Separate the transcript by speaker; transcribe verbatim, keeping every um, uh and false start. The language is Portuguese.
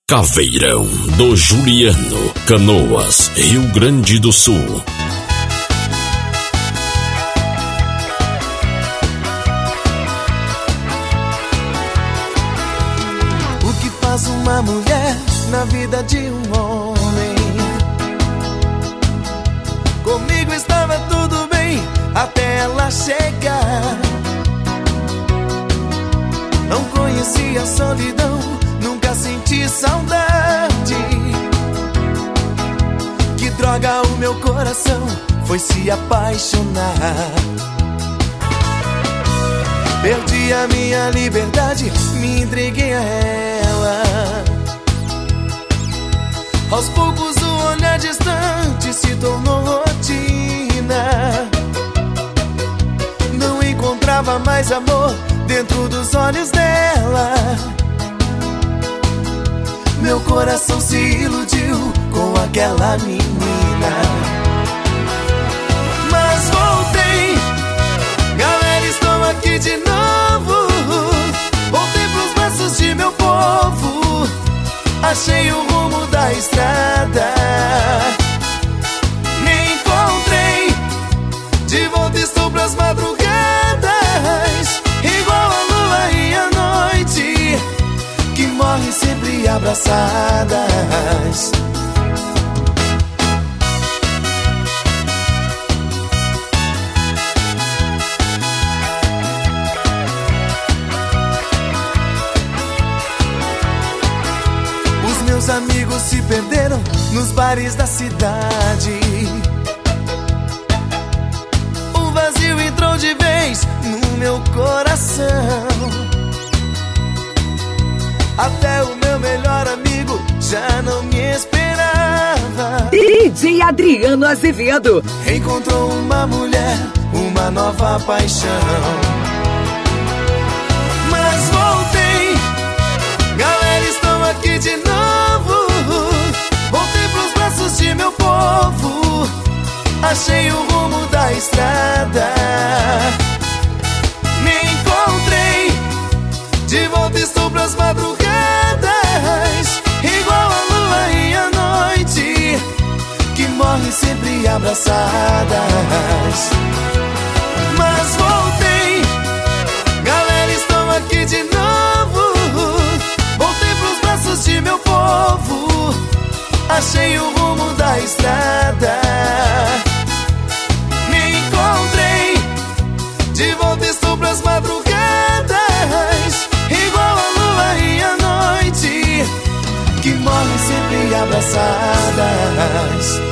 Speaker 1: Caveirão do Juliano, Canoas, Rio Grande do Sul.
Speaker 2: O que faz uma mulher na vida de um homem? Comigo estava tudo bem até ela chegar. Não conhecia a solidão, nunca senti saudade. Que droga, o meu coração foi se apaixonar. Perdi a minha liberdade, me entreguei a ela. Aos poucos o olhar distante se tornou rotina. Não encontrava mais amor dentro dos olhos dela. Meu coração se iludiu com aquela menina. Mas voltei, galera, estou aqui de novo. Voltei pros braços de meu povo. Achei o rumo da estrada. Me encontrei, de volta estou pras madrugadas. Igual a lua e a noite, que morrem sempre abraçadas. Os meus amigos se perderam nos bares da cidade. O vazio entrou de vez no meu coração. Até o meu melhor amigo já não me esperava.
Speaker 3: D J Adriano Azevedo
Speaker 2: encontrou uma mulher, uma nova paixão. Mas voltei, galera, estou aqui de novo. Voltei pros braços de meu povo. Achei o rumo da estrada. Me encontrei, de volta estou pras madrugadas. Igual a lua e a noite, que morrem sempre abraçadas. Mas voltei, galera, estou aqui de novo. Voltei pros braços de meu povo. Achei o rumo da estrada. Me encontrei, de volta estou pras madrugadas. Igual a lua e a noite, que morrem sempre abraçadas.